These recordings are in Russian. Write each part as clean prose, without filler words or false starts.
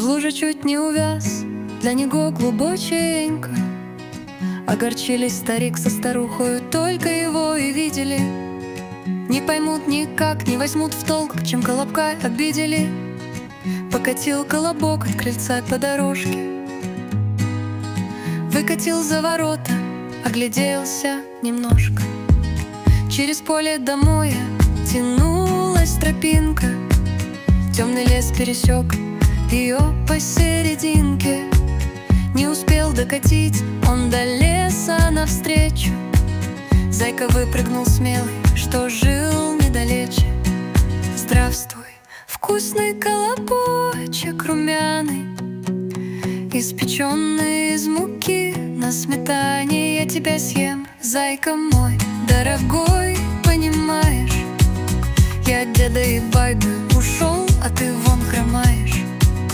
В луже чуть не увяз, для него глубоченько. Огорчились старик со старухою, только его и видели. Не поймут никак, не возьмут в толк, чем колобка обидели. Покатил колобок от крыльца по дорожке, выкатил за ворота, огляделся немножко. Через поле до моря тянулась тропинка. Темный лес пересек ее посерединке. Не успел докатить он до леса навстречу. Зайка выпрыгнул смелый, что жил недалече. Здравствуй, вкусный колобочек румяный, испеченный из муки на сметане. Я тебя съем, зайка мой дорогой, понимаешь? Я от деда и бабы ушел, а ты вон хромаешь.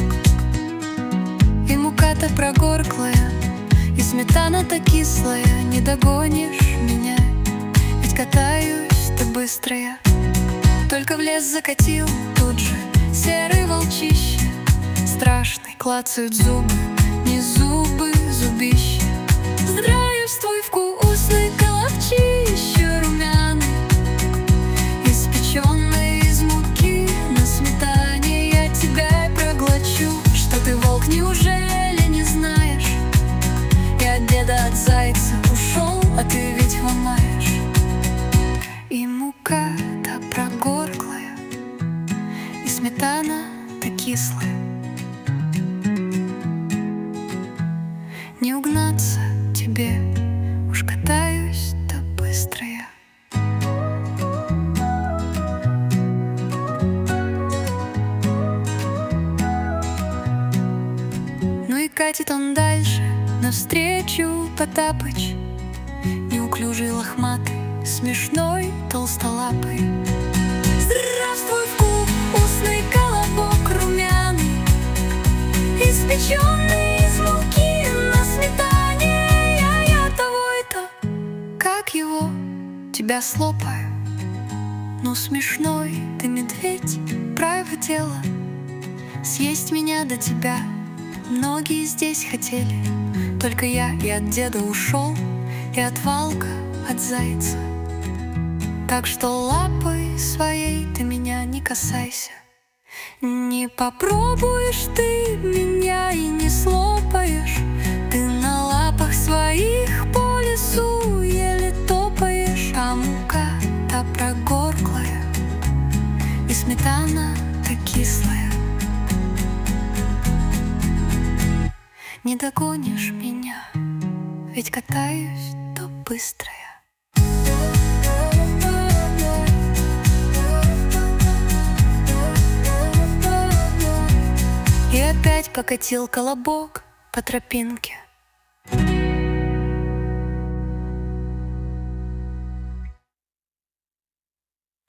И мука-то прогорклая, и сметана-то кислая. Не догонишь меня, ведь катаюсь-то быстро я. Только в лес закатил тут же серый волчище. Страшный, клацают зубы, не зубы, зубище. Здравствуй, вкусный колобчище румяный, испеченный из муки на сметане. Я тебя проглочу. Что ты, волк, неужели не знаешь? Я от деда, от зайца ушел, а ты ведь ломаешь. И мука-то прогорклая, и сметана-то кислая. Не угнаться тебе, уж катаюсь-то быстро я. Ну и катит он дальше, навстречу Потапыч, неуклюжий, лохматый, смешной, толстолапый. Здравствуй, вкусный колобок румяный, испеченный из муки на сметане. Я того-то, как его, тебя слопаю. Ну смешной ты, медведь, право дело. Съесть меня до тебя многие здесь хотели. Только я и от деда ушел, и от волка, от зайца. Так что лапой своей ты меня не касайся. Не попробуешь ты меня и не слопаешь. Ты на лапах своих по лесу еле топаешь. А мука-то прогорклая, и сметана-то кислая. Не догонишь меня, ведь катаюсь-то быстро я. И опять покатил колобок по тропинке.